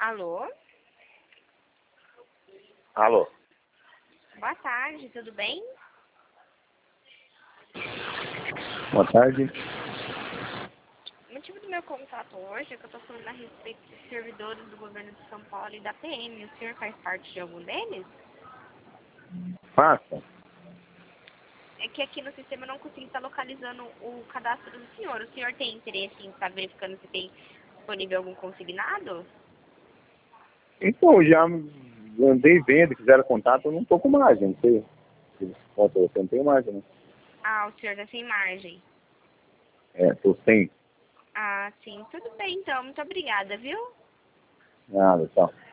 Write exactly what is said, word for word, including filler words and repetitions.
Alô? Alô? Boa tarde, tudo bem? Boa tarde. O motivo do meu contato hoje é que eu estou falando a respeito dos servidores do governo de São Paulo e da P M. O senhor faz parte de algum deles? Faça. É que aqui no sistema eu não consigo estar localizando o cadastro do senhor. O senhor tem interesse em estar verificando se tem disponível algum consignado? Então, já andei vendo, fizeram contato, eu não tô com margem, não sei. Se conta, você não tem margem, né? Ah, o senhor está sem margem. É, tô sem Ah, sim. Tudo bem, então. Muito obrigada, viu? nada, tal.